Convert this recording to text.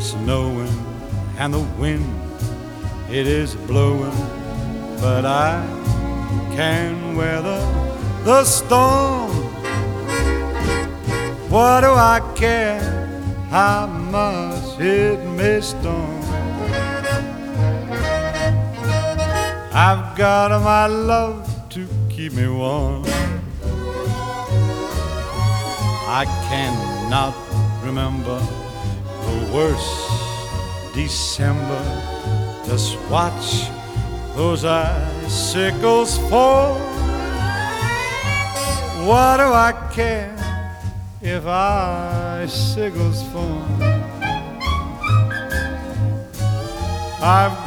snowing and the wind, it is blowing, but I can weather the storm. What do I care how much it may storm? I've got my love to keep me warm. I cannot remember the worst December. Just watch those icicles fall. What do I care if icicles fall? I've